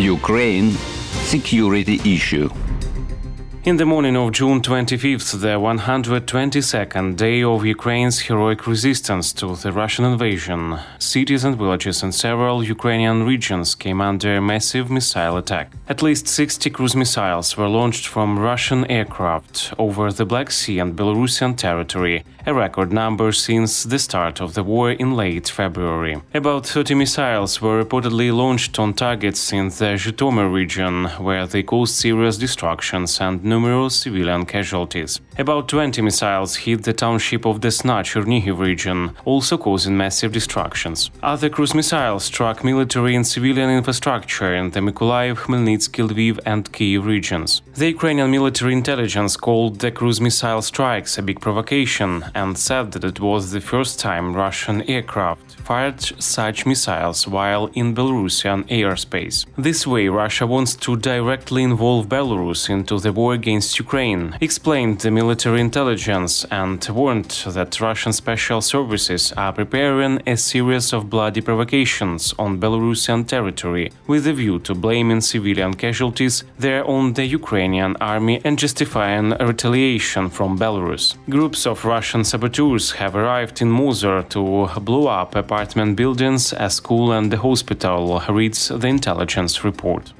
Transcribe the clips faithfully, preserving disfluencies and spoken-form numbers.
Ukraine security issue. In the morning of June twenty-fifth, the one hundred twenty-second day of Ukraine's heroic resistance to the Russian invasion, cities and villages in several Ukrainian regions came under a massive missile attack. At least sixty cruise missiles were launched from Russian aircraft over the Black Sea and Belarusian territory, a record number since the start of the war in late February. About thirty missiles were reportedly launched on targets in the Zhytomyr region, where they caused serious destructions and numerous civilian casualties. About twenty missiles hit the township of Desna, Chernihiv region, also causing massive destructions. Other cruise missiles struck military and civilian infrastructure in the Mykolaiv, Khmelnytsky, Lviv and Kyiv regions. The Ukrainian military intelligence called the cruise missile strikes a big provocation and said that it was the first time Russian aircraft fired such missiles while in Belarusian airspace. This way, Russia wants to directly involve Belarus into the war against Ukraine, explained the military intelligence, and warned that Russian special services are preparing a series of bloody provocations on Belarusian territory with a view to blaming civilian casualties there on the Ukrainian army and justifying retaliation from Belarus. Groups of Russian saboteurs have arrived in Mozor to blow up apartment buildings, a school and a hospital, reads the intelligence report.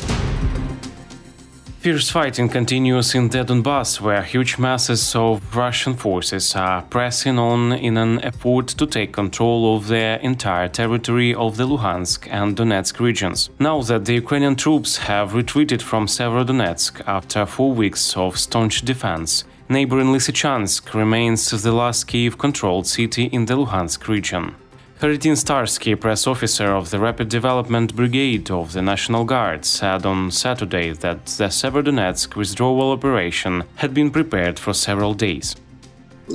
Fierce fighting continues in the Donbass, where huge masses of Russian forces are pressing on in an effort to take control of the entire territory of the Luhansk and Donetsk regions. Now that the Ukrainian troops have retreated from Severodonetsk after four weeks of staunch defense, neighboring Lysychansk remains the last Kyiv-controlled city in the Luhansk region. Kharitin Starsky, press officer of the Rapid Development Brigade of the National Guard, said on Saturday that the Severodonetsk withdrawal operation had been prepared for several days. The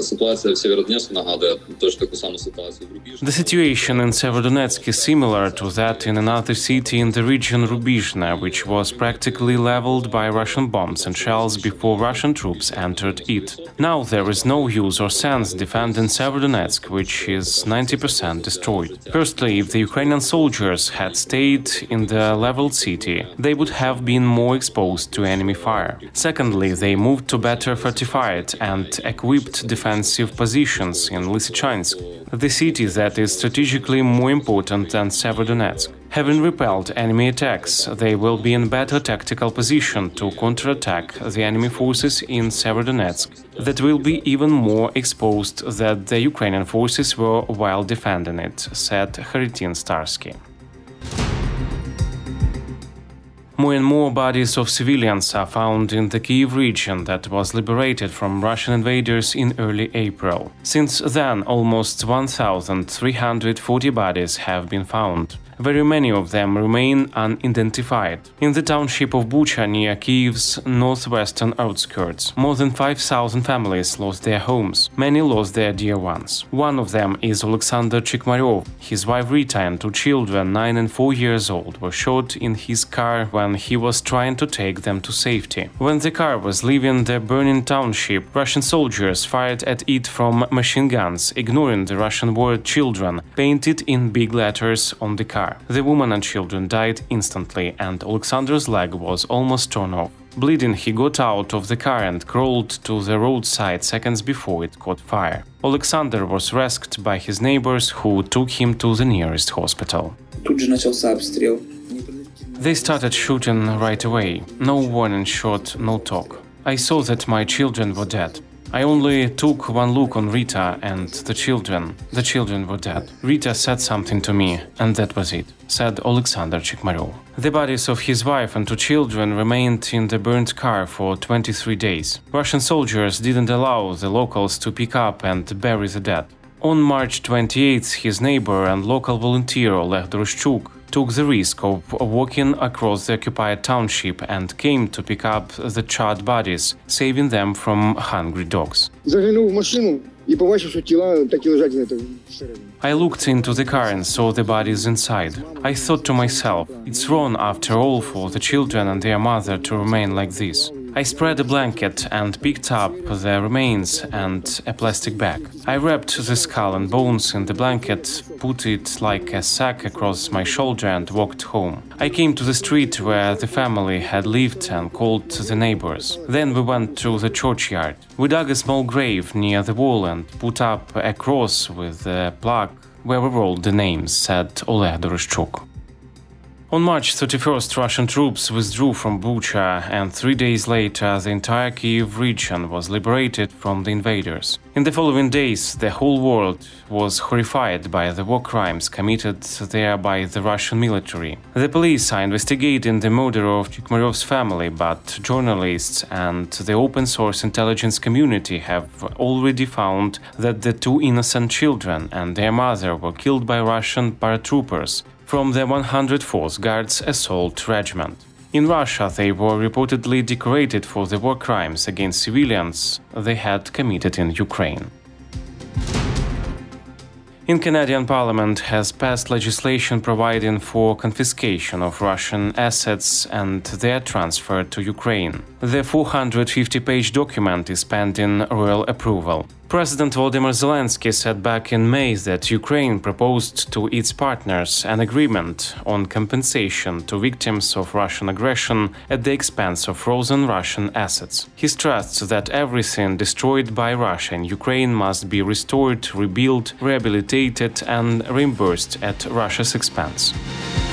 situation in Severodonetsk is similar to that in another city in the region, Rubizhne, which was practically leveled by Russian bombs and shells before Russian troops entered it. Now there is no use or sense defending Severodonetsk, which is ninety percent destroyed. Firstly, if the Ukrainian soldiers had stayed in the leveled city, they would have been more exposed to enemy fire. Secondly, they moved to better fortified and equipped defensive positions in Lysychansk, the city that is strategically more important than Severodonetsk. Having repelled enemy attacks, they will be in better tactical position to counterattack the enemy forces in Severodonetsk that will be even more exposed than the Ukrainian forces were while defending it, said Kharitin Starsky. More and more bodies of civilians are found in the Kyiv region that was liberated from Russian invaders in early April. Since then, almost one thousand three hundred forty bodies have been found. Very many of them remain unidentified. In the township of Bucha near Kyiv's northwestern outskirts, more than five thousand families lost their homes. Many lost their dear ones. One of them is Alexander Chikmaryov. His wife Rita and two children, nine and four years old, were shot in his car when he was trying to take them to safety. When the car was leaving the burning township, Russian soldiers fired at it from machine guns, ignoring the Russian word "children" painted in big letters on the car. The woman and children died instantly, and Alexander's leg was almost torn off. Bleeding, he got out of the car and crawled to the roadside seconds before it caught fire. Alexander was rescued by his neighbors, who took him to the nearest hospital. They started shooting right away. No warning shot, no talk. I saw that my children were dead. I only took one look on Rita and the children. The children were dead. Rita said something to me, and that was it, said Alexander Chikmaryov. The bodies of his wife and two children remained in the burnt car for twenty-three days. Russian soldiers didn't allow the locals to pick up and bury the dead. On March twenty-eighth, his neighbor and local volunteer Oleg Doroschuk took the risk of walking across the occupied township and came to pick up the charred bodies, saving them from hungry dogs. I looked into the car and saw the bodies inside. I thought to myself, it's wrong after all for the children and their mother to remain like this. I spread a blanket and picked up the remains and a plastic bag. I wrapped the skull and bones in the blanket, put it like a sack across my shoulder and walked home. I came to the street where the family had lived and called the neighbors. Then we went to the churchyard. We dug a small grave near the wall and put up a cross with a plaque where we wrote the names, said Oleg Dorozhchuk. On March thirty-first, Russian troops withdrew from Bucha, and three days later the entire Kyiv region was liberated from the invaders. In the following days, the whole world was horrified by the war crimes committed there by the Russian military. The police are investigating the murder of Chikmaryov's family, but journalists and the open-source intelligence community have already found that the two innocent children and their mother were killed by Russian paratroopers from the one hundred fourth Guards Assault Regiment. In Russia, they were reportedly decorated for the war crimes against civilians they had committed in Ukraine. In Canadian Parliament has passed legislation providing for confiscation of Russian assets and their transfer to Ukraine. The four hundred fifty page document is pending royal approval. President Volodymyr Zelensky said back in May that Ukraine proposed to its partners an agreement on compensation to victims of Russian aggression at the expense of frozen Russian assets. He stressed that everything destroyed by Russia in Ukraine must be restored, rebuilt, rehabilitated and reimbursed at Russia's expense.